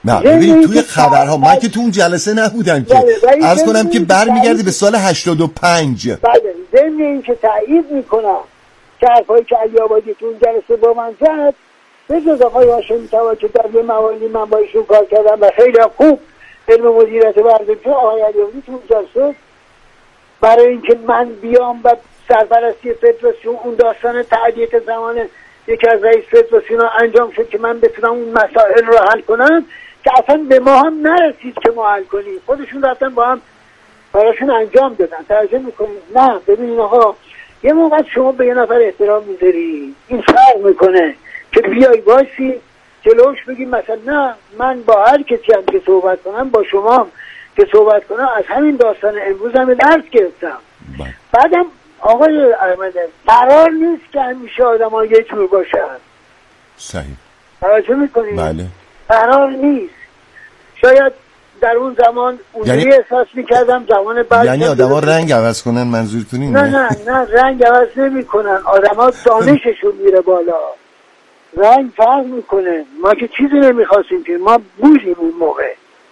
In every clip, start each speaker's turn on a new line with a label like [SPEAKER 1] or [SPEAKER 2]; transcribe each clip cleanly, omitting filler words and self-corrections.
[SPEAKER 1] نه ببینید توی خبرها من که تو اون جلسه نبودم که عرض کنم که برمیگرده به سال 85.
[SPEAKER 2] بله ضمن این که تایید میکنم که حرفایی که علی آبادی تو اون جلسه با من زد به جز آقای هاشمی طبا که در یه مواردی من با ایشون کار کردم و خیلی خوب علم مدیریت ورزشی آقای علی آبادی تو اون جلسه برای اینکه من بیام و سرپرستی فدراسیون اون داستان تعدیه زمان یکی از رئیس فدراسیون انجام شد که من بتونم اون مسائل رو حل کنم که اصلا به ما هم نرسید که ما حل کنیم، خودشون رفتن با هم براشون انجام دادن. توجه میکنید؟ نه ببینید آقا یه موقع شما به یه نفر احترام میذاری این فرق میکنه که بیای وایسی جلوش بگی مثلا نه من با هر کسی هم که صحبت کنم با شما هم که صحبت کنم از همین داستان امروز هم درس گرفتم. بعدم آقای احمد قرار نیست که همیشه آدم ها یه جور باشن.
[SPEAKER 1] صحیح.
[SPEAKER 2] توجه میکنید؟
[SPEAKER 1] بله.
[SPEAKER 2] قرار نیست. شاید در اون زمان اونجوری احساس میکردم زمان بعد
[SPEAKER 1] یعنی آدم ها رنگ عوض کنن منظورتون اینه؟
[SPEAKER 2] نه رنگ عوض نمی کنن، آدم ها دانششون میره بالا، رنگ فرق میکنه. ما که چیزی نمیخواستیم که ما بودیم اون موقع،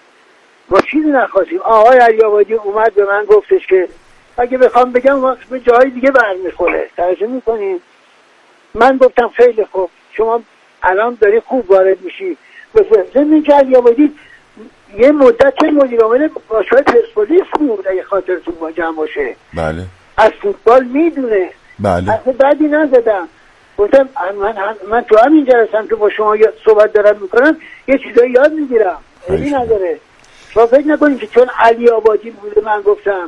[SPEAKER 2] ما چیزی نخواستیم. آقای علی آبادی اومد به من گفتش که اگه بخوام بگم وقت به جای دیگه برمیخوره. توجه میکنیم؟ من گفتم خیلی خوب شما الان داری خوب وارد میشی. ضمن که علی آبادی یه مدت که مدیر عامل باشگاه پرسپولیس بود اگه خاطرتون با جمع باشه.
[SPEAKER 1] بله.
[SPEAKER 2] از فوتبال میدونه.
[SPEAKER 1] بله.
[SPEAKER 2] اصلا بعدی نزدم. گفتم من تو همین جلسم که با شما صحبت دارم میکنم یه چیزایی یاد میگیرم. خیلی نداره. شما فکر نکنید که چون علی آبادی بوده من گفتم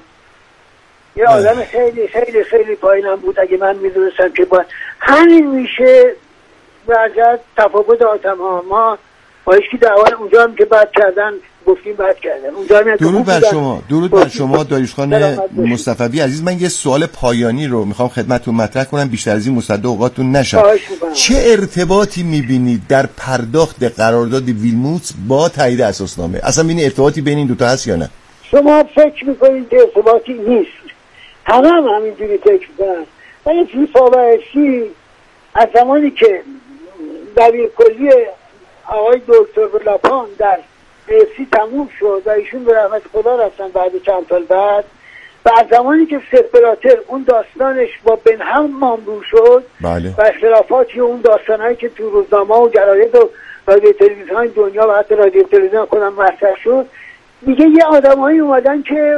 [SPEAKER 2] یه آدم خیلی خیلی خیلی پایینم بود. اگه من میدونستم که باید همین میشه برجت تفاوت آتم ها. ما با ایشکی دعوان اونجا هم که بد کردن گفتیم بد کردن. اونجا هم
[SPEAKER 1] درود بر شما داریوشخان مصطفی عزیز. من یه سوال پایانی رو میخوام خدمتتون مطرح کنم، بیشتر از این مصدق اوقاتتون نشم. چه ارتباطی میبینید در پرداخت قرارداد ویلموتس با تایید اساسنامه؟ اصلا ببینید ارتباطی بین این دوتا هست یا نه؟
[SPEAKER 2] شما فکر میکنید که ارتباطی نیست، همه هم همینجوری فکر میکنن. ولی فیفا و افسی از زمانی که دبیر کلی آقای دکتر بلاپان در افسی تموم شد و ایشون به رحمت خدا رفتن بعد چند سال بعد، و از زمانی که سپراتر اون داستانش با بنهم مامرو شد
[SPEAKER 1] بله.
[SPEAKER 2] و اختلافاتی اون داستانهایی که تو روزنامه و جراید و رادیو تلویزیون دنیا و حتی رادیو تلویزیون خودم مطرح شد، دیگه یه آدمایی اومدن که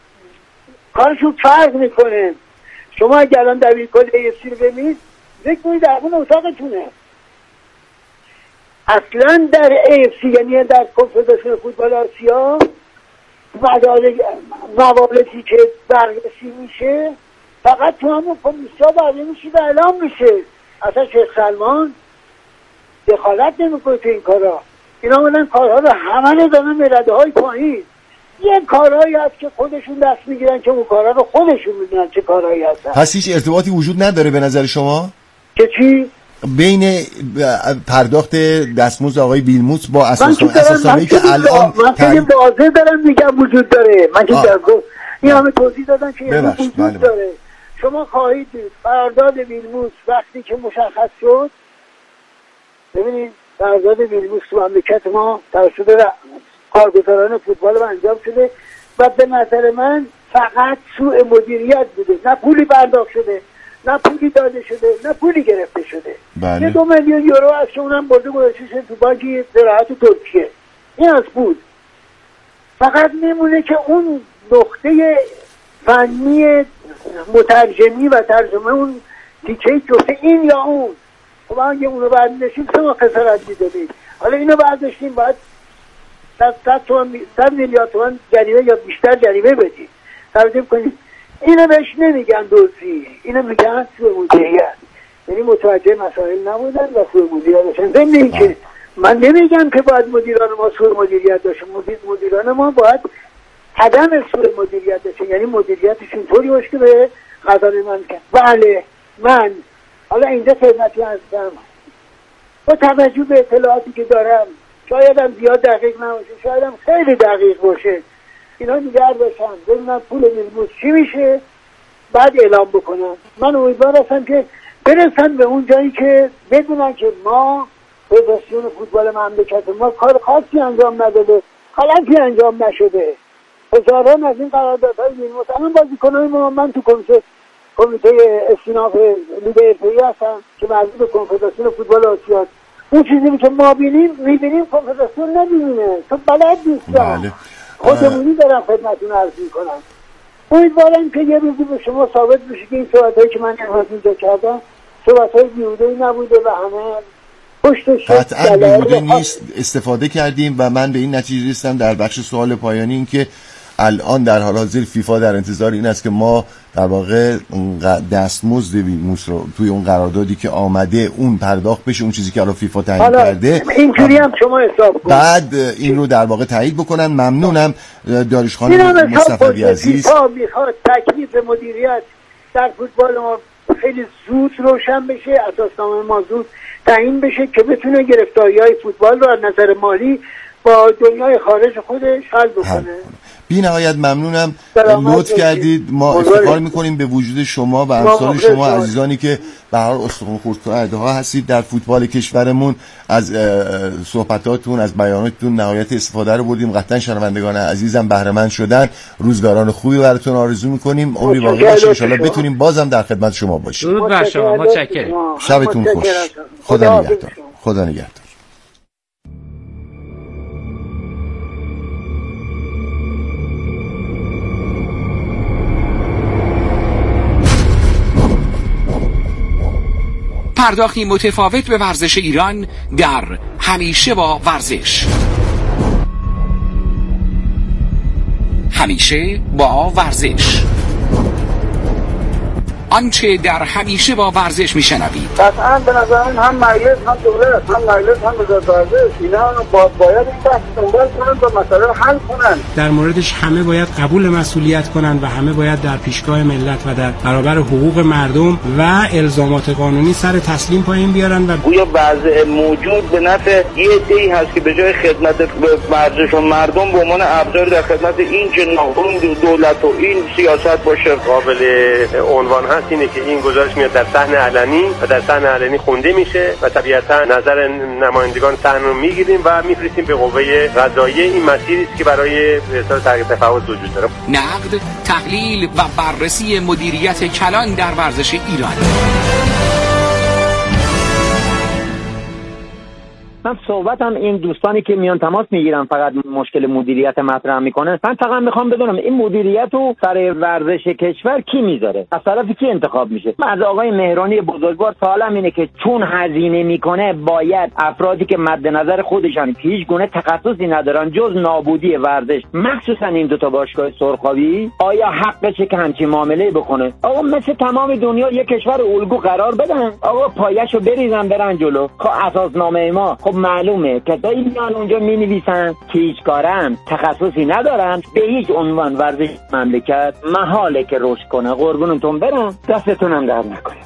[SPEAKER 2] کارشون فرق میکنه. شما اگه الان دبیر کل افسی رو ببینید فکر کنید در اون اتاقتونه. اصلا در افسی یعنی در کنفدراسیون فوتبال آسیا مواردی که بررسی میشه فقط تو همون کمیسیا بررسی میشه و اعلام میشه. اصلا شیخ سلمان دخالت نمیکنه تو این کارا. اینا اومدن کارها رو همه رو دارن به رده های پایین. یه کارهایی هست که خودشون دست میگیرن که اون کارها رو خودشون میدونن چه کارهایی هستن.
[SPEAKER 1] پس هیچ ارتباطی وجود نداره به نظر شما؟
[SPEAKER 2] که چی؟
[SPEAKER 1] بین پرداخت دستمزد آقای ویلموتس با اساسنامه‌ای که الان
[SPEAKER 2] من خیلی واضح دارم میگم وجود داره. من که در گفت این همه توضیح دادن که وجود داره. شما خواهید دید قرارداد ویلموتس وقتی که مشخص شد، ببینید قرارداد ویلموتس تو مملکت ما توسط کارگزاران فوتبال انجام شده و به نظر من فقط سوء مدیریت بوده. نه پولی پرداخت شده، نه پولی داده شده، نه پولی گرفته شده.
[SPEAKER 1] بله.
[SPEAKER 2] یه 2 میلیون یورو از که اونم برده گذاشته تو بانک زراعت ترکیه. این از بود. فقط میمونه که اون نقطه فنی مترجمی و ترجمه اون تیکه جفته این یا اون. خب اگه اونو برداشتیم 3 ماه خسارت میدادیم. حالا اینو برداشتیم باید 100 میلیارد تومان جریمه یا بیشتر جریمه بدیم. توجه کنید اینو بهش نمیگن دزدی، اینو میگن سوء مدیریت. یعنی متوجه مسائل نبودن و سوء مدیریت داشتن. ضمن اینکه من نمیگم که باید مدیران ما سوء مدیریت داشتن. مدیران ما باید عدم سوء مدیریت داشتن، یعنی مدیریتشون طوری باشه که به قضاوت من کنه. بله من حالا اینجا خدمتی هستم با توجه به اطلاعاتی که دارم، شاید هم زیاد دقیق نباشه، شاید هم خیلی دقیق باشه، اینا نگرد باشم ببینم پول ویلموتس چی میشه بعد اعلام بکنم. من امیدوار هستم که برسن به اون جایی که بدونن که ما فدراسیون فوتبال مملکت ما کار خاصی انجام نداده، غلطی انجام نشده. هزاران از این قراردادهای مثلا بازیکنان ما، من تو کمیته استیناف لیگ حرفه‌ای هستم که مربوط به کنفدراسیون فوتبال آسیا. اون چیزی که ما میبینیم کنفدراسیون نمیبینه، تو بلد نیستم. خودمونی دارم خدمتتون عرض میکنم. امیدوارم که یه روزی به شما ثابت بشه که این صحبتایی که من امروز اینجا کردم صحبتهای بیهوده‌ای نبوده و همه پشتش
[SPEAKER 1] قطعا بیهوده نیست. استفاده کردیم و من به این نتیجه رسیدم در بخش سوال پایانی این که الان در حال حاضر فیفا در انتظار این است که ما در واقع دستمزد ویلموس رو توی اون قراردادی که آمده اون پرداخت بشه، اون چیزی که الان فیفا تعیین کرده،
[SPEAKER 2] اینجوری هم شما حساب کنید،
[SPEAKER 1] بعد این رو در واقع تایید بکنن. ممنونم داریوش خانم مصطفی عزیز.
[SPEAKER 2] فیفا میخواد تکلیف مدیریت در فوتبال ما خیلی زود روشن بشه، اساسنامه ما زود تعیین بشه که بتونه گرفتاری‌های فوتبال رو از نظر مالی با دنیای خارج خودش حل بکنه.
[SPEAKER 1] بی نهایت ممنونم، لطف کردید. ما افتخار میکنیم به وجود شما و امثال شما عزیزانی که به هر حال استخوان خردکننده ها هستید در فوتبال کشورمون. از صحبتاتون، از بیاناتتون نهایت استفاده رو بردیم. قطعا شنوندگان عزیزم بهره مند شدن. روزگاران خوبی براتون آرزو میکنیم. عمری باقی باشه ان شاءالله بتونیم بازم در خدمت شما باشیم.
[SPEAKER 3] درود بر شما، متشکرم.
[SPEAKER 1] شبتون خوش. خدا نگهدار. خدا نگهدار.
[SPEAKER 4] پرداختی متفاوت به ورزش ایران در همیشه با ورزش. همیشه با ورزش، آنچه در همیشه با ورزش میشنوید.
[SPEAKER 2] قطعاً به نظر من هم مجلس هم دولت هم مجلس هم وزارت ورزش اینا باید این بحث دنبال کنن و مسئله رو حل کنن.
[SPEAKER 5] در موردش همه باید قبول مسئولیت کنن و همه باید در پیشگاه ملت و در برابر حقوق مردم و الزامات قانونی سر تسلیم پایین بیارن. و
[SPEAKER 6] گویا وضع موجود به نفع یه عده‌ای هست که به جای خدمت ورزش و مردم به عنوان ابزار در خدمت این جناح دولت و این سیاست باشه. قابل عنوان هست اینه که این گزارش میاد در صحن علنی و در صحن علنی خونده میشه و طبیعتا نظر نمایندگان صحن رو میگیریم و میفرستیم به قوه قضاییه. این مسیری است که برای احصال تغییر تفاوت وجود داره.
[SPEAKER 4] نقد، تحلیل و بررسی مدیریت کلان در ورزش ایران.
[SPEAKER 7] من صحبتم این دوستانی که میان تماس میگیرن فقط مشکل مدیریت مطرح میکنه. من فقط میخوام بدونم این مدیریت رو سر ورزش کشور کی میذاره؟ از طرف کی انتخاب میشه؟ من از آقای مهرانی بزرگوار سوالم اینه که چون هزینه میکنه باید افرادی که مد نظر خودشان که هیچ گونه تخصصی ندارن جز نابودی ورزش، مخصوصا این دو تا باشگاه سرخابی، آیا حقشه که همچین معامله بکنه؟ آقا مثل تمام دنیا یک کشور الگو قرار بدن، آقا پایه‌شو بریزن برن جلو. خب اساسنامه ما خب معلومه کسایی میان اونجا مینویسن که هیچ کارن، تخصصی ندارن، به هیچ عنوان ورزش مملکت محاله که رشد کنه. قربونتون برم، دستتونم درد نکنه.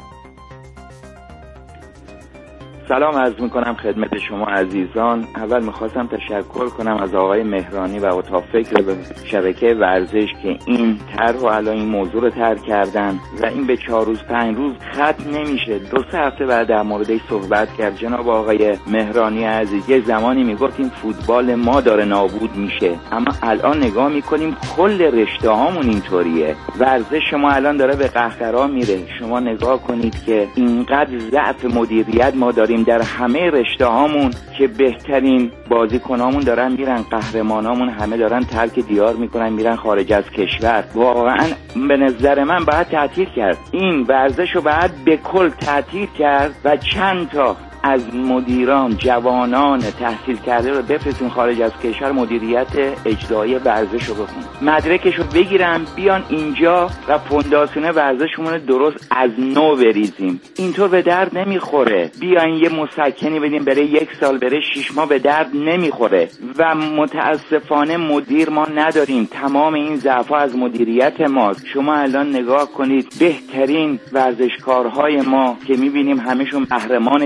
[SPEAKER 8] سلام عرض میکنم خدمت شما عزیزان. اول میخواستم تشکر کنم از آقای مهرانی و اتاق فکر به شبکه ورزش که این طرح و الان این موضوع رو طرح کردن و این به 4 روز 5 روز ختم نمیشه. 2-3 هفته بعد در موردش صحبت کرد جناب آقای مهرانی عزیز. یه زمانی میگفت این فوتبال ما داره نابود میشه، اما الان نگاه میکنیم کل رشته هامون اینطوریه. ورزش ما الان داره به قهقرا میره. شما نگاه کنید که اینقدر ضعف مدیریت ما داریم در همه رشته هامون که بهترین بازیکنامون دارن میرن، قهرمانامون همه دارن ترک دیار میکنن میرن خارج از کشور. واقعا به نظر من باید تعطیل کرد این ورزش رو، باید به کل تعطیل کرد و چند تا از مدیران جوانان تحصیل کرده رو بفرستیم خارج از کشور مدیریت اجرایی ورزش رو بخونن، مدرکش رو بگیرن بیان اینجا و فونداسیون ورزشمون درست از نو بریزیم. اینطور به درد نمیخوره. بیاین یه مسکنی بدیم بره 1 سال بره 6 ماه، به درد نمیخوره و متاسفانه مدیر ما نداریم. تمام این ضعف‌ها از مدیریت ماست. شما الان نگاه کنید بهترین ورزشکارهای ما که میبینیم همشون قهرمان جهان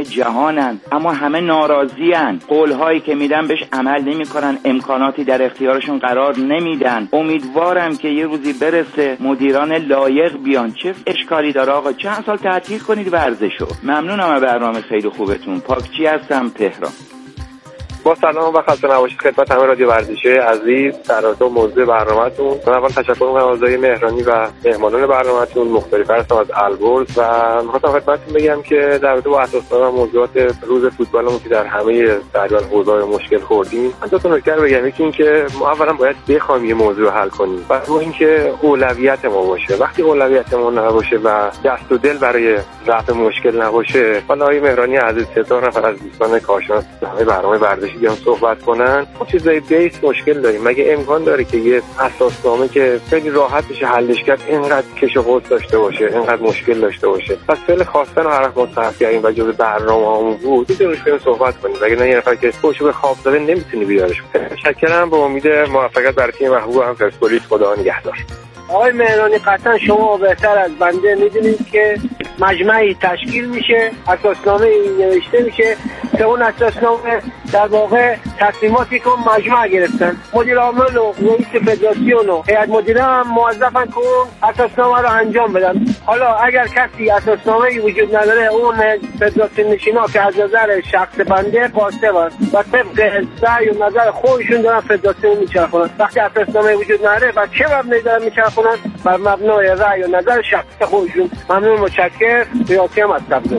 [SPEAKER 8] جهانن، اما همه ناراضی‌اند. قول‌هایی که میدن بهش عمل نمی‌کنن، امکاناتی در اختیارشون قرار نمیدن. امیدوارم که یه روزی برسه مدیران لایق بیان. چه اشکالی داره آقا چند سال تعطیل کنید ورزشو. ممنونم از برنامه خیلی خوبتون. پاکچی هستم، تهران.
[SPEAKER 6] با سلام و خسته نباشید خدمت همه رادیو ورزشی عزیز. در رابطه موضوع برنامه‌تون من اول تشکر می‌کنم از آقای مهرانی و مهمانان برنامه‌تون. مختلف هستم از البرز و می‌خواستم خدمتتون بگم که در رابطه با اساسنامه موضوعات روز فوتبالمون که در همه تقریبا حوزه‌های مشکل خوردیم، من دو تا نکته بگم. یکی این که ما اولا باید بخوایم یه موضوع حل کنیم و دو اینکه اولویت ما باشه. وقتی اولویتمون نباشه و دست و دل برای رفع مشکل نباشه، حالا آقای مهرانی عزیز سه نفر از دوستان کارشناس برنامه ورزشی بیان صحبت کنن، ما چیزای بیس مشکل داریم. مگه امکان داره که یه اساسنامه که خیلی راحت بشه حلش کرد اینقدر کش و قوس داشته باشه، اینقدر مشکل داشته باشه؟ پس فعل خواستن و حرف مصرف کردیم و جزء برنامه‌مون بود، دیگه روش بریم صحبت کنیم. اگه نه یه نفر که خودشو به خواب زده نمیتونی بیارش. تشکرم، به امید موفقیت برای تیم محبوب هم پرسپولیس. خدا نگهدار.
[SPEAKER 2] آقای مهرانی قطعا شما بهتر از بنده میدونید که مجمعی تشکیل میشه، اساسنامه نوشته میشه که اون اساسنامه در واقع تصمیماتی که مجمع گرفتن، مدیر عامل و رئیس فدراسیون و هیئت مدیره هم موظفن که اون اساسنامه رو انجام بدن. حالا اگر کسی اساسنامه‌ای وجود نداره، اون فدراسیون نشینا که از نظر شخص بنده قاصدن و طبق رأی و نظر خودشون دارن فدراسیون میچرخونن. وقتی اساسنامه وجود نداره و چه مبنایی دارن میچرخونن؟ بر مبنای رأی و نظر شخص خودشون. ممنون، متشکرم. ریاضی هم از تبدیل.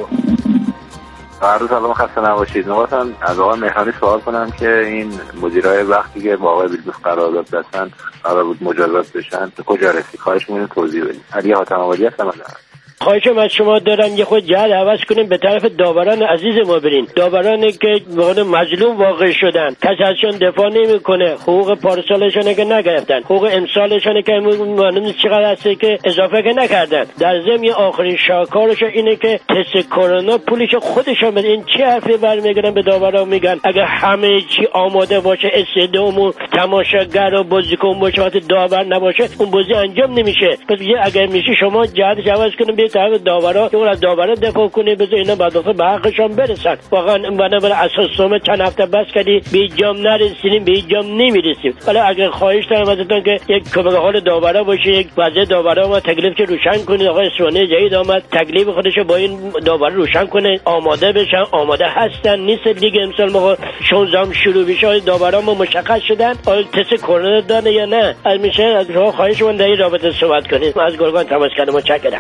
[SPEAKER 6] هر روز سلام، خسته نباشید. می‌خواستم از آقای مهرانی سوال کنم که این مدیرای وقتی که با آقای بیلدوس قرارداد بستن قرار بود مجازات بشن، به کجا رسید؟ خواهش می‌کنم توضیح بدید. علی حاتم آبادی هستم.
[SPEAKER 3] خواهشم از شما دارم یه خود جهت عوض کنیم، به طرف داوران عزیز ما برین. داورانی که واقعا مظلوم واقع شدن، کسی ازشون دفاع نمیکنه، حقوق پارسالشون که نگرفتن، حقوق امسالشون که معلوم چقدر هسته که اضافه که نکردن. در ضمن آخرین شاکارش اینه که تست کرونا پولش خودشون بده. این چه حرفی برمیگردن به داوران میگن؟ اگه همه چی آماده باشه، استادیوم و تماشاگر و بازیکن باشه، وقتی داور نباشه اون بازی انجام نمیشه. پس اگه میشه شما جهتش عوض کنیم، طرف داورا که از داورا دفاع کنه، بذار اینا بعد به حقشون برسن. واقعا بنابر اساسنامه چند هفته بس کردی به جام نرسیدیم، به جام نمیرسیم. حالا اگر خواهش دارم ازتون که یک کمک حال داورا باشه، یک وضع داورا ما تکلیف روشن کنید. آقای اسوانی جدید آمد، تکلیف خودشو با این داورا روشن کنه، آماده بشن. آماده هستن، نیست دیگه امسال ما 16 شروع بشه. داورا ما مشخص شدن، آیا تست کرونا داره یا نه. از میشه از شما خواهش من در این رابطه صحبت کنید. از گرگان تماس کردم. متشکرم.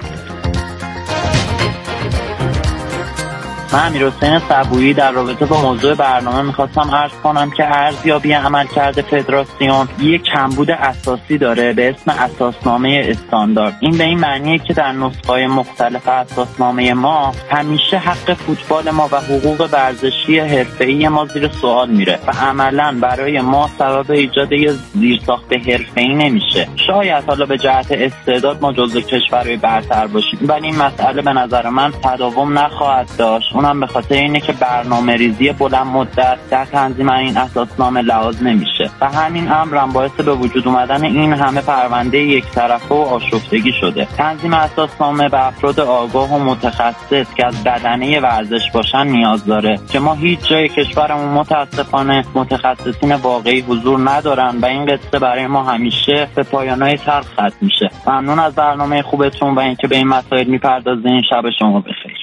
[SPEAKER 9] من امیرحسین صبویی در رابطه با موضوع برنامه میخواستم عرض کنم که ارزیابی عملکرد فدراسیون یک کمبود اساسی داره به اسم اساسنامه استاندارد. این به این معنیه که در نسخه‌های مختلف اساسنامه ما همیشه حق فوتبال ما و حقوق ورزشی حرفه‌ای ما زیر سوال میره و عملاً برای ما سبب ایجاد یه زیرساخت حرفه‌ای نمیشه. شاید حالا به جهت استعداد ما جزو کشورهای برتر باشیم، ولی این مسئله به نظر من تداوم نخواهد داشت. اونم به خاطر اینه که برنامه‌ریزی بلند مدت در تنظیم این اساسنامه لحاظ نمیشه و همین امر هم باعث به وجود اومدن این همه پرونده یک طرفه و آشفتگی شده. تنظیم اساسنامه به افراد آگاه و متخصص که از بدنه ورزش باشن نیاز داره که ما هیچ جای کشورمون متاسفانه متخصصین واقعی حضور ندارن و این قصه برای ما همیشه به پایان‌های تلخ ختم میشه. ممنون از برنامه خوبتون و اینکه به این مسائل میپردازین. شب شما بخیر.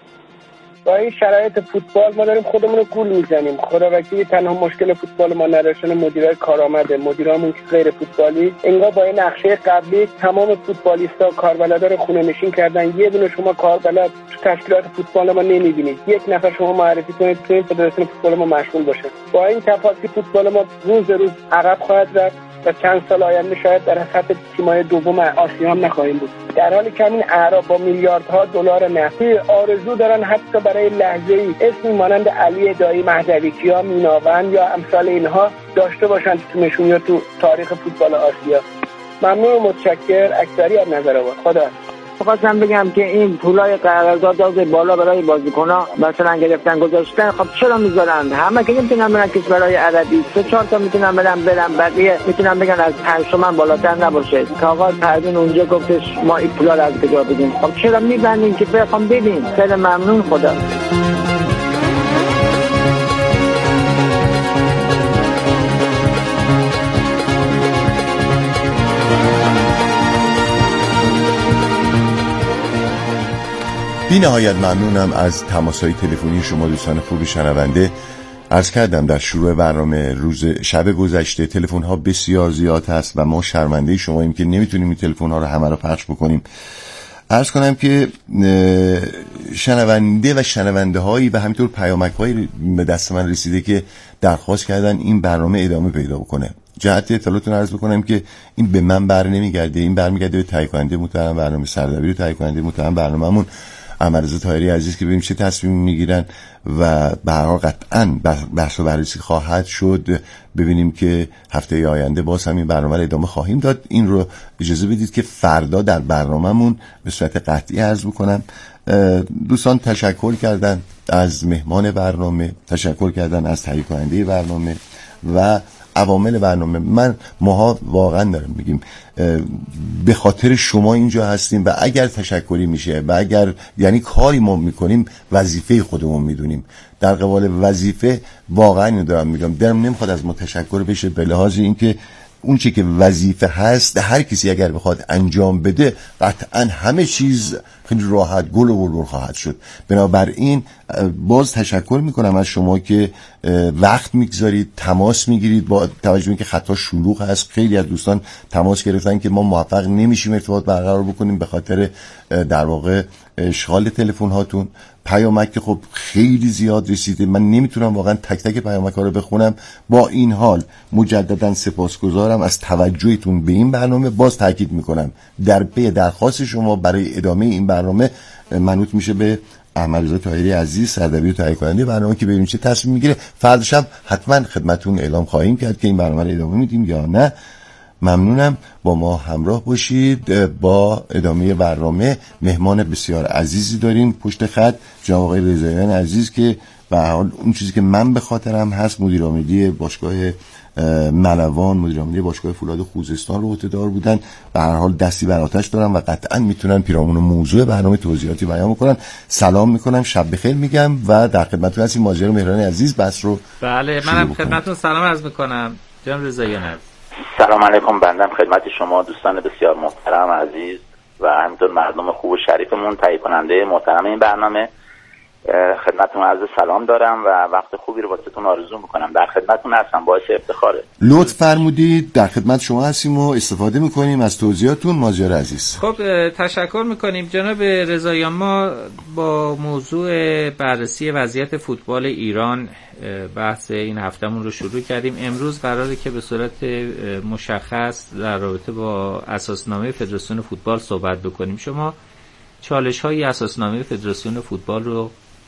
[SPEAKER 2] با این شرایط فوتبال ما داریم خودمون رو گول میزنیم. خدا وکیلی تنها مشکل فوتبال ما نداشتن مدیرای کارآمده، مدیرامون که غیر فوتبالی انگار با این نقشه قبلی تمام فوتبالیستا کاربلدا رو خونه نشین کردن. یه دونه شما کاربلد تو تشکیلات فوتبال ما نمیبینید. یک نفر شما معرفی کنید که این فدراسیون فوتبال ما مشغول باشه. با این تفاصیل فوتبال ما روز به روز عقب خواهد رفت و چند سال آینده شاید در خط تیم‌های دوم آسیا هم نخواهیم بود. در حالی که همین اعراب با میلیاردها دلار نفتی آرزو دارن حتی برای لحظه‌ای اسمی مانند علی دایی مهدوی‌کیا، میناوند یا امثال اینها داشته باشن تو تیمشون یا تو تاریخ فوتبال آسیا. ممنون و متشکر. اکثریت نظر آقا. خدا.
[SPEAKER 7] خواستم بگم که این پولای قرارداد بالا برای بازیکن‌ها مثلا گرفتن گذاشتن، خب چرا میذارن؟ همه که نمیتونن برن کشورهای عربی، 3-4 تا میتونن برن بقیه میتونن بگن از 5 تومن بالاتر نباشه. که آقا پروین اونجا گفتش ما این پولا رو از کجا بدیم؟ خب چرا میبندین که بخوام ببین؟ خیلی ممنون. خدا.
[SPEAKER 1] بی نهایت ممنونم از تماس‌های تلفنی شما دوستان خوب شنونده. عرض کردم در شروع برنامه شب گذشته تلفن‌ها بسیار زیاد هست و ما شرمنده شماییم که نمیتونیم این تلفن‌ها رو همه رو پخش بکنیم. عرض کنم که شنونده و شنونده هایی و همینطور پیامک هایی به دست من رسیده که درخواست کردن این برنامه ادامه پیدا بکنه. جهت اطلاعاتون عرض بکنم که این به من بر نمیگرده، این برمیگرده به تهیه کننده محترم برنامه، سردبیر تهیه کننده محترم برنامه‌مون احمدرضا طاهری عزیز که ببینیم چه تصمیمی میگیرن و به هر حال قطعاً بحث و بررسی خواهد شد. ببینیم که هفته آینده باز همین برنامه رو ادامه خواهیم داد. این رو اجازه بدید که فردا در برنامه‌مون به صورت قطعی عرض بکنم. دوستان تشکر کردن از مهمان برنامه، تشکر کردن از تهیه کننده برنامه و عوامل برنامه. ماها واقعا دارم میگیم به خاطر شما اینجا هستیم و اگر تشکری میشه و اگر یعنی کاری ما میکنیم وظیفه خودمون میدونیم. در قبال وظیفه واقعا اینو دارم میگم، دلم نمیخواد از ما تشکر بشه به لحاظ اینکه اون چی که وظیفه هست هر کسی اگر بخواد انجام بده قطعا همه چیز خیلی راحت گل و بلبل خواهد شد. بنابراین باز تشکر میکنم از شما که وقت میگذارید، تماس میگیرید. با توجه به اینکه خطا شلوغ هست خیلی از دوستان تماس گرفتن که ما موفق نمیشیم ارتباط برقرار بکنیم به خاطر در واقع اشغال تلفن هاتون. پیامک خب خیلی زیاد رسیده، من نمیتونم واقعا تک تک پیامک ها رو بخونم. با این حال مجددا سپاسگزارم از توجهتون به این برنامه. باز تاکید میکنم در پی درخواست شما برای ادامه این برنامه منوط میشه به احمدرضا طاهری عزیز سردبیر تهیه کننده برنامه که ببینیم چه تصمیم میگیره. فردا شب حتما خدمتتون اعلام خواهیم کرد که این برنامه رو ادامه میدیم یا نه. ممنونم، با ما همراه باشید. با ادامه برنامه مهمان بسیار عزیزی داریم پشت خط، جناب آقای رضاییان عزیز که به هر حال اون چیزی که من به خاطرم هست مدیر عاملی باشگاه ملوان، مدیر عاملی باشگاه فولاد خوزستان رو عهده‌دار بودن. به هر حال دستی بر آتش دارن و قطعا میتونن پیرامون موضوع برنامه توضیحاتی بیان بکنن. سلام میکنم، شب بخیر میگم و در خدمتتون هستیم. ماجرا مهرانی عزیز بس رو
[SPEAKER 10] بله منم خدمتتون سلام عرض میکنم. جناب رضاییان عزیز
[SPEAKER 8] سلام علیکم. بندم خدمت شما دوستان بسیار محترم عزیز و همینطور مردم خوب و شریفمون، تهیه کننده محترم این برنامه. خدمتتون عرض سلام دارم و وقت خوبی رو واسهتون آرزو میکنم. در خدمتتون هستم، باعث افتخاره.
[SPEAKER 1] لطف فرمودید، در خدمت شما هستیم و استفاده میکنیم از توضیحاتون. ماجرا عزیز
[SPEAKER 10] خب تشکر میکنیم. جناب رضاییان، ما با موضوع بررسی وضعیت فوتبال ایران بحث این هفتمون رو شروع کردیم. امروز قراره که به صورت مشخص در رابطه با اساسنامه فدراسیون فوتبال صحبت بکنیم. شما چالش های اساسنامه فدراسیون فوتبال رو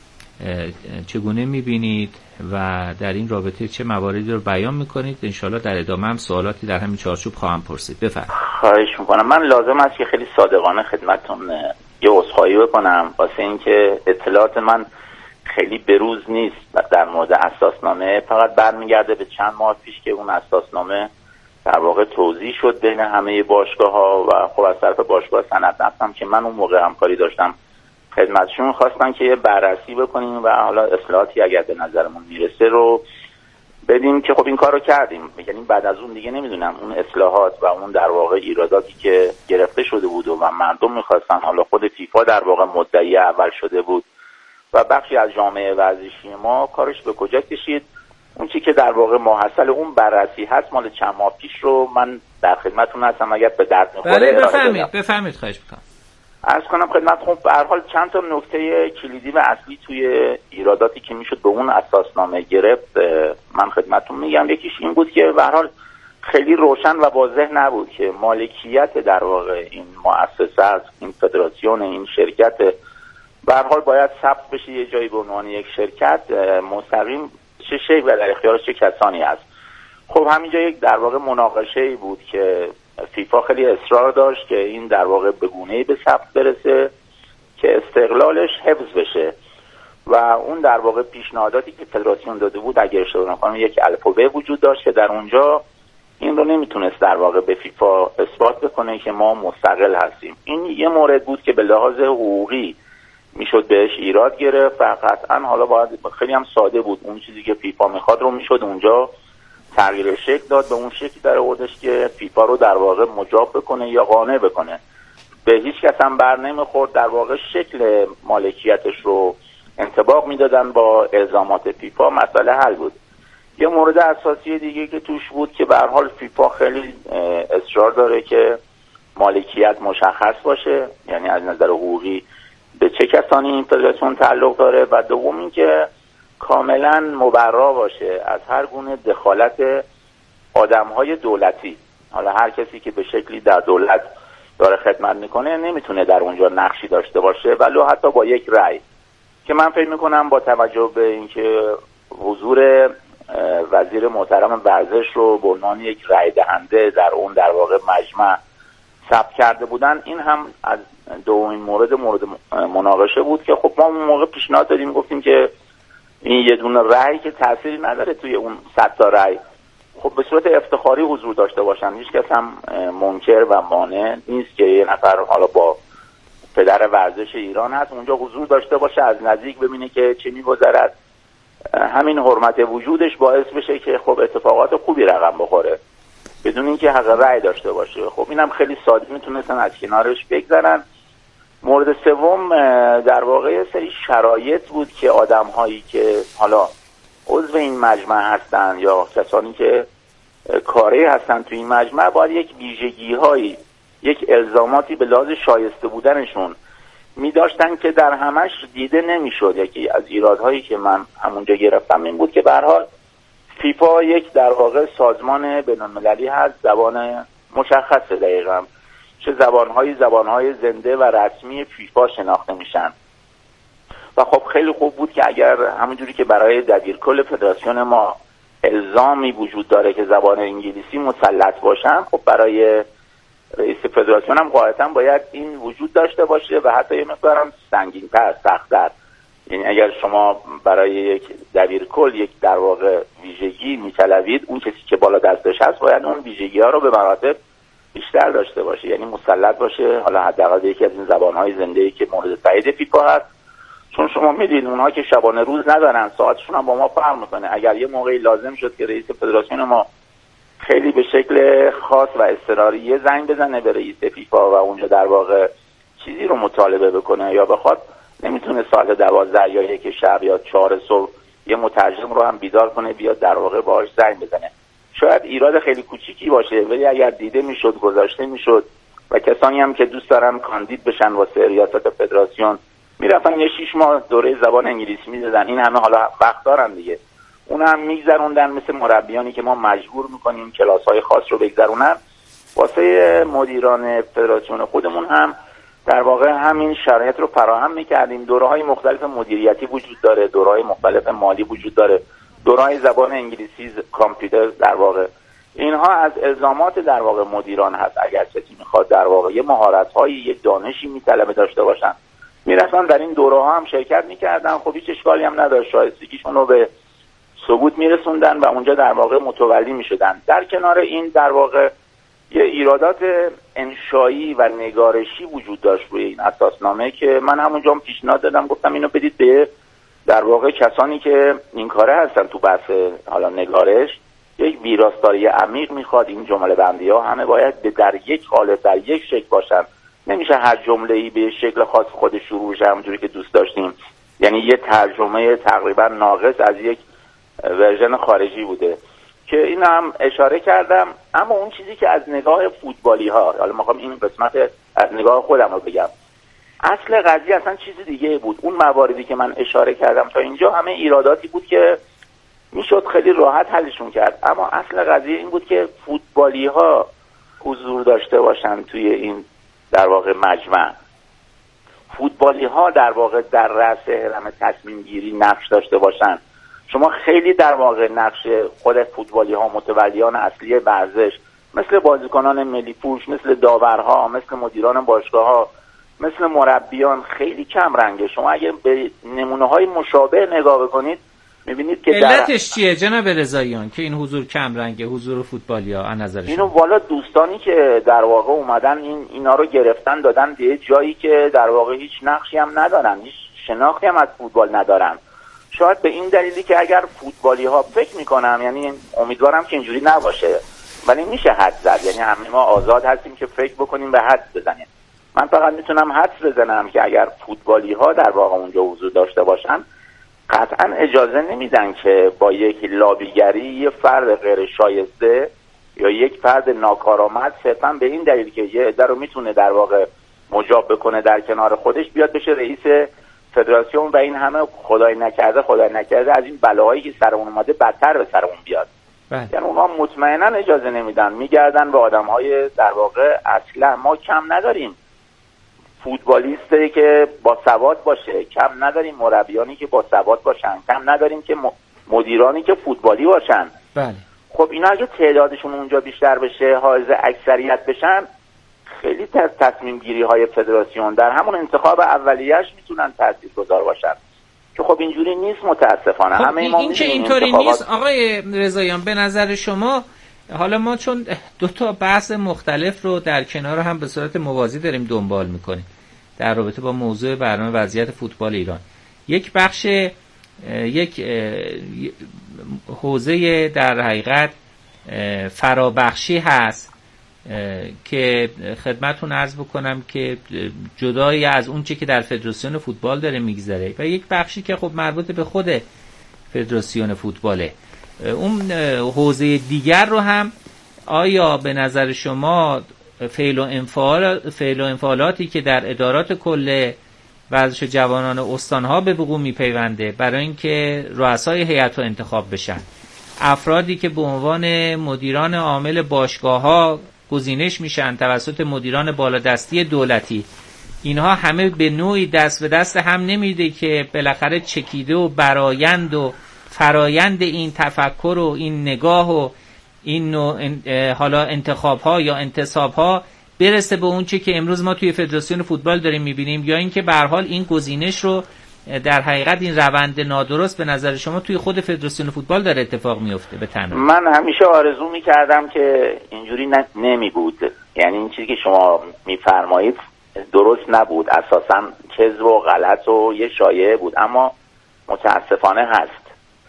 [SPEAKER 10] چگونه میبینید و در این رابطه چه مواردی رو بیان میکنید؟ انشالله در ادامه هم سوالاتی در همین چارچوب خواهم پرسید. بفرمایید.
[SPEAKER 8] خواهش میکنم. من لازم است که خیلی صادقانه خدمتتون یه عذرخواهی بکنم واسه اینکه اطلاعات من خیلی بروز نیست در مورد اساسنامه. فقط برمیگرده به چند ماه پیش که اون اساسنامه در واقع توضیح شد بین همه باشگاه‌ها و خب از طرف باشگاه صنعت نفتم که من اون موقع همکاری داشتم خدمتشون خواستن که یه بررسی بکنیم و حالا اصلاحاتی اگر به نظرمون میرسه رو بدیم که خب این کار رو کردیم. یعنی بعد از اون دیگه نمیدونم اون اصلاحات و اون در واقع ایراداتی که گرفته شده بود و مردم میخواستن، حالا خود فیفا در واقع مدعی اول شده بود و بخشی از جامعه ورزشی ما کارش به کجا کشید. اون چی که در واقع محصل اون بررسی هست مال چند ماه پیش رو من در خدمتتون هستم اگر به درد می‌خوره.
[SPEAKER 10] بله بفرمایید خواهش می‌کنم.
[SPEAKER 8] عرض کنم خدمتتون به هر حال چند تا نکته کلیدی و اصلی توی ایراداتی که میشد به اون اساسنامه گرفت من خدمتتون میگم. یکیش این بود که به هر حال خیلی روشن و واضح نبود که مالکیت در واقع این مؤسسه، این فدراسیون، این شرکت به هر حال باید ثبت بشه یه جایی به عنوان یک شرکت مستقیم چه شکل و در اختیار چه کسانی است. خب همینجا یک در واقع مناقشه‌ای بود که فیفا خیلی اصرار داشت که این در واقع به گونه‌ای به ثبت برسه که استقلالش حفظ بشه و اون در واقع پیشنهاداتی که فدراسیون داده بود اگر اشتباه نکنم یک الف و ب وجود داشت که در اونجا این رو نمیتونست در واقع به فیفا اثبات بکنه که ما مستقل هستیم. این یه مورد بود که به لحاظ حقوقی میشد بهش ایراد گرفت و قطعا حالا باید خیلی هم ساده بود اون چیزی که فیفا میخواد رو میشد اونجا تغییر شکل داد به اون شکلی در آوردش که فیفا رو در واقع مجاب بکنه یا قانع بکنه. به هیچ کس هم بر نمیخورد، در واقع شکل مالکیتش رو انطباق میدادن با الزامات فیفا، مسئله حل بود. یه مورد اساسی دیگه که توش بود که به هر حال فیفا خیلی اصرار داره که مالکیت مشخص باشه، یعنی از نظر حقوقی به چه کسانی این فدراسیون تعلق داره، و دوم این که کاملا مبرا باشه از هر گونه دخالت آدم‌های دولتی. حالا هر کسی که به شکلی در دولت داره خدمت میکنه نمیتونه در اونجا نقشی داشته باشه، ولو حتی با یک رأی، که من فکر میکنم با توجه به اینکه حضور وزیر محترم ورزش رو به عنوان یک رأی دهنده در اون در واقع مجمع ثبت کرده بودن، این هم از دومین مورد مناقشه بود که خب ما اون موقع پیشنهاد دادیم، گفتیم که این یه دونه رأی که تأثیری نداره توی اون 100 تا رأی، خب به صورت افتخاری حضور داشته باشن. هیچ کس هم منکر و مانع نیست که یه نفر حالا با پدر ورزش ایران هست اونجا حضور داشته باشه، از نزدیک ببینه که چه می‌گذرد. همین حرمت وجودش باعث بشه که خب اتفاقات خوبی رقم بخوره بدون اینکه حق رأی داشته باشه. خب اینم خیلی ساده میتونستن از کنارش بگذرن. مورد سوم در واقع سری شرایط بود که آدم‌هایی که حالا عضو این مجمع هستن یا کسانی که کاری هستن توی این مجمع باید یک ویژگی‌هایی، یک الزاماتی به لحاظ شایسته بودنشون می داشتن که در همش دیده نمیشد. یکی از ایرادهایی که من همونجا گرفتم این بود که به هر حال فیفا یک در واقع سازمان بین‌المللی هست، زبان مشخصه دقیقاً چه زبانهای زنده و رسمی فیفا شناخته میشن، و خب خیلی خوب بود که اگر همونجوری که برای دبیرکل فدراسیون ما الزامی وجود داره که زبان انگلیسی مسلط باشن، خب برای رئیس فدراسیون هم قاعدتاً باید این وجود داشته باشه و حتی یه مقدارم سنگین‌تر، سخت‌تر. یعنی اگر شما برای یک دبیرکل یک در واقع ویژگی می‌طلبید، اون کسی که بالا دستش هست باید اون ویژگی‌ها رو به مراتب بیشتر داشته باشه، یعنی مسلط باشه، حالا حداقل یکی از این زبان‌های زنده‌ای که مورد تایید فیفا هست. چون شما میدید اونها که شبانه روز ندارن، ساعتشون هم با ما فرق میکنه. اگر یه موقعی لازم شد که رئیس فدراسیون ما خیلی به شکل خاص و اضطراری یه زنگ بزنه به رئیس فیفا و اونجا در واقع چیزی رو مطالبه بکنه یا بخواد، نمیتونه ساعت 12 یا 1 شب یا 4 صبح یه مترجم رو هم بیدار کنه بیاد در واقع باهاش زنگ بزنه. شاید ایراد خیلی کوچیکی باشه، ولی اگر دیده میشد، گذاشته میشد و کسانی هم که دوست دارن کاندید بشن واسه ریاست فدراسیون میرفتن یه 6 ماه دوره زبان انگلیسی میدادن، این همه حالا وقت دارن دیگه، اون هم میگذروندن. مثل مربیانی که ما مجبور میکنیم کلاس‌های خاص رو بگذرونن، واسه مدیران فدراسیون خودمون هم در واقع همین شرایط رو فراهم میکردیم. دوره‌های مختلف مدیریتی وجود داره، دوره‌های مختلف مالی وجود داره، دوره‌های زبان انگلیسی، کامپیوتر، در واقع اینها از الزامات در واقع مدیران هست. اگر کسی میخواد در واقع یه مهارت‌هایی، یه دانشی میطلبه داشته باشن، میرفتن در این دوره‌ها هم شرکت میکردن. خب هیچ اشکالی هم نداشت، شایستگیشون رو به ثبوت میرسوندن و اونجا در واقع متولی میشدن. در کنار این در واقع یه ایرادات انشایی و نگارشی وجود داشت روی این اساسنامه که من همونجا هم پیشنهاد دادم، گفتم اینو بدید به در واقع کسانی که این کاره هستن تو بحث حالا نگارش. یک ویراستاری عمیق میخواد، این جمله بندی ها همه باید در یک قالب، در یک شکل باشن. نمیشه هر جمله‌ای به شکل خاص خودش شروع بشه همونجوری که دوست داشتیم، یعنی یه ترجمه تقریبا ناقص از یک ورژن خارجی بوده که این هم اشاره کردم. اما اون چیزی که از نگاه فوتبالی ها، حالا میخوام این قسمت از نگاه خودم رو بگم، اصل قضیه اصلا چیز دیگه بود. اون مواردی که من اشاره کردم تا اینجا همه ایراداتی بود که میشد خیلی راحت حلشون کرد، اما اصل قضیه این بود که فوتبالی ها حضور داشته باشن توی این در واقع مجمع. فوتبالی ها در واقع در رأس هرم تصمیم گیری نقش داشته باشن. شما خیلی در واقع نقش خود فوتبالی ها، متولیان اصلی ورزش، مثل بازیکنان ملی پوش، مثل داورها، مثل مدیران باشگاه ها، مثل مربیان خیلی کم رنگه. شما اگه به نمونه های مشابه نگاه بکنید میبینید که
[SPEAKER 10] علتش چیه جناب رضاییان که این حضور کم رنگه، حضور فوتبالیا از نظر شما؟
[SPEAKER 8] اینو والا دوستانی که در واقع اومدن اینا رو گرفتن دادن به جایی که در واقع هیچ نقشی هم ندارن، هیچ شناختی هم از فوتبال ندارن. شاید به این دلیلی که اگر فوتبالی ها فکر میکنم، یعنی امیدوارم که اینجوری نباشه، ولی میشه حد زد، یعنی همه ما آزاد هستیم که فکر بکنیم به حد بزنیم. من فقط میتونم حدس بزنم که اگر فوتبالی ها در واقع اونجا حضور داشته باشن قطعا اجازه نمیدن که با یک لابیگری یه فرد غیر شایسته یا یک فرد ناکارآمد صرفا به این دلیل که یه عده رو میتونه در واقع مجاب بکنه در کنار خودش بیاد بشه رئیس فدراسیون و این همه خدای نکرده از این بلاهایی که سر اون اومده بدتر به سر اون بیاد. یعنی اونا مطمئنا اجازه نمیدن، میگردن به آدم‌های در واقع اصلا ما کم نداریم فوتبالیستی که با سواد باشه، کم نداریم مربیانی که با سواد باشن، کم نداریم که مدیرانی که فوتبالی باشن.
[SPEAKER 10] بله.
[SPEAKER 8] خب اینا اگه تعدادشون اونجا بیشتر بشه، حائز اکثریت بشن، خیلی تصمیم گیری های فدراسیون در همون انتخاب اولیه‌اش میتونن تاثیرگذار باشن که خب اینجوری نیست متاسفانه.
[SPEAKER 10] خب
[SPEAKER 8] همه ما
[SPEAKER 10] این که اینطوری نیست آقای رضاییان، به نظر شما حالا ما چون دو تا بحث مختلف رو در کنار هم به صورت موازی داریم دنبال میکنیم در رابطه با موضوع برنامه وضعیت فوتبال ایران، یک بخش یک حوزه در حقیقت فرابخشی هست که خدمتون عرض بکنم که جدایی از اون چه که در فدراسیون فوتبال داره میگذره و یک بخشی که خب مربوط به خود فدراسیون فوتباله. اون حوزه دیگر رو هم آیا به نظر شما فعل و انفعالاتی که در ادارات کل ورزش جوانان استانها به وقوع میپیونده برای اینکه رؤسای هیئت رو انتخاب بشن، افرادی که به عنوان مدیران عامل باشگاه‌ها گزینش میشن توسط مدیران بالادستی دولتی، اینها همه به نوعی دست به دست هم نمیده که بالاخره چکیده و برایند و فرایند این تفکر و این نگاه و این نوع حالا انتخاب‌ها یا انتصاب‌ها برسه به اون چه که امروز ما توی فدراسیون فوتبال داریم میبینیم، یا اینکه به هر حال این گزینش رو در حقیقت این روند نادرست به نظر شما توی خود فدراسیون فوتبال داره اتفاق میفته؟ به تنهایی
[SPEAKER 8] من همیشه آرزو میکردم که اینجوری نمی بود، یعنی این چیزی که شما میفرمایید درست نبود، اساسا کذب و غلط و یه شایعه بود، اما متاسفانه هست.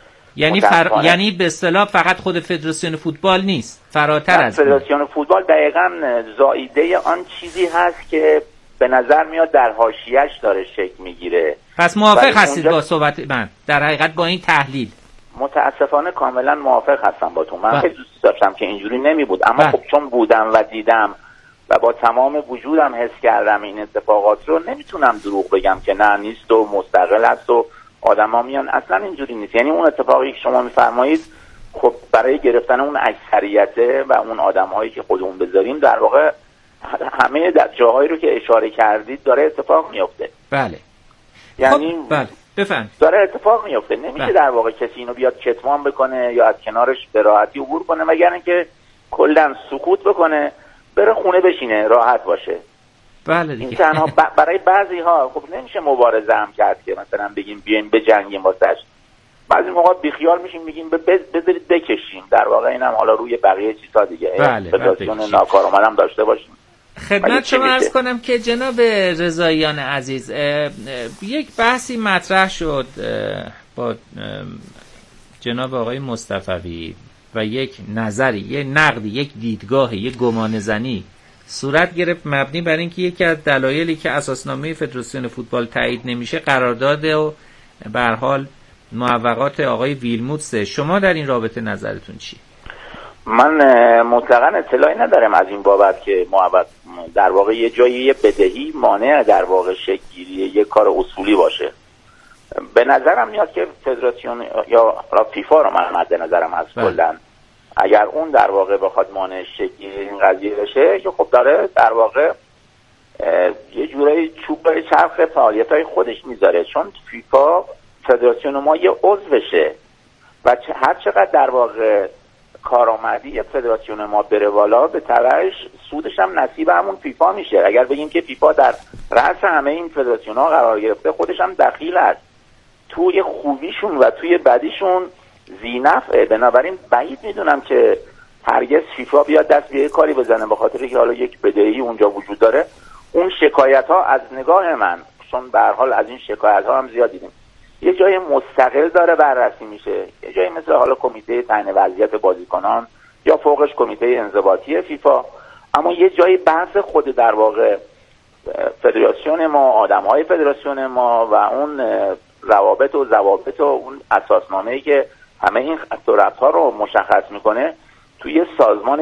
[SPEAKER 10] یعنی به اصطلاح فقط خود فدراسیون فوتبال نیست، فراتر از
[SPEAKER 8] فدراسیون فوتبال دقیقاً زائیده آن چیزی هست که به نظر میاد در حاشیه‌اش داره شکل میگیره.
[SPEAKER 10] پس موافق هستید با صحبت من در حقیقت با این تحلیل؟
[SPEAKER 8] متاسفانه کاملا موافق هستم با تو. من خیلی دوست داشتم که اینجوری نمی بود، اما خب چون بودم و دیدم و با تمام وجودم حس کردم این اتفاقات رو، نمیتونم دروغ بگم که نه نیست و مستقل است و آدما میان. اصلا اینجوری نیست. یعنی اون اتفاقی که شما میفرمایید خب برای گرفتن اون اکثریته و اون آدم‌هایی که خودمون بذاریم در واقع همه جاهایی رو که اشاره کردید داره اتفاق میفته.
[SPEAKER 10] بله.
[SPEAKER 8] یعنی
[SPEAKER 10] خب بله بفهم
[SPEAKER 8] داره اتفاق میفته. نمیشه در واقع کسی اینو بیاد کتمان بکنه یا از کنارش به راحتی عبور کنه، مگر اینکه کلا سکوت بکنه، بره خونه بشینه راحت باشه.
[SPEAKER 10] بله دیگه.
[SPEAKER 8] این تنها برای بعضی ها خب نمیشه مبارزه هم کرد که مثلا بگیم بیایم بجنگیم واسش. بعضی موقع بیخیال میشیم میگیم بذارید بکشیم. در واقع اینم حالا روی بقیه چیزا دیگه. فدراسیون ناکارآمدم داشته باشیم.
[SPEAKER 10] خدمت شما عرض کنم که جناب رضاییان عزیز، یک بحثی مطرح شد با جناب آقای مصطفوی و یک نظری، یک نقدی، یک دیدگاهی، یک گمانه‌زنی صورت گرفت مبنی بر اینکه یکی از دلایلی که اساسنامه فدراسیون فوتبال تایید نمیشه قرارداد و به هر حال موافقات آقای ویلموتسه. شما در این رابطه نظرتون چیه؟
[SPEAKER 8] من مطلقاً اطلاعی ندارم از این بابت که در واقع یه جایی یه بدهی مانع در واقع شکل‌گیری یک کار اصولی باشه. به نظرم میاد که فدراسیون یا فیفا رو من مد نظرم هست کلاً اگر اون در واقع بخواد مانع شکل‌گیری این قضیه بشه که خب داره در واقع یه جورایی چوب به چرخ فعالیت‌های خودش میذاره، چون فیفا فدراسیون ما یه عضوشه و هر چقدر در واقع کارآمدی فدراسیون ما بره بالا به تبعش سودش هم نصیب همون فیفا میشه. اگر بگیم که فیفا در رأس همه این فدراسیون ها قرار گرفته، خودش هم دخیل است توی خوبیشون و توی بدیشون ذی‌نفعه. بنابراین بعید میدونم که هرگز فیفا بیاد دست به کاری بزنه، به خاطر که حالا یک بدهی اونجا وجود داره. اون شکایت ها از نگاه من، چون به هر حال از این شکایت ها هم زیاد دیدیم، یه جای مستقل داره بررسی میشه، یه جایی مثل حالا کمیته تعیین وضعیت بازیکنان یا فوقش کمیته انضباطی فیفا، اما یه جایی بحث خود در واقع فدراسیون ما، آدم‌های فدراسیون ما و اون روابط و ضوابط و اون اساسنامه‌ای که همه این خط و ربط‌ها رو مشخص میکنه توی سازمان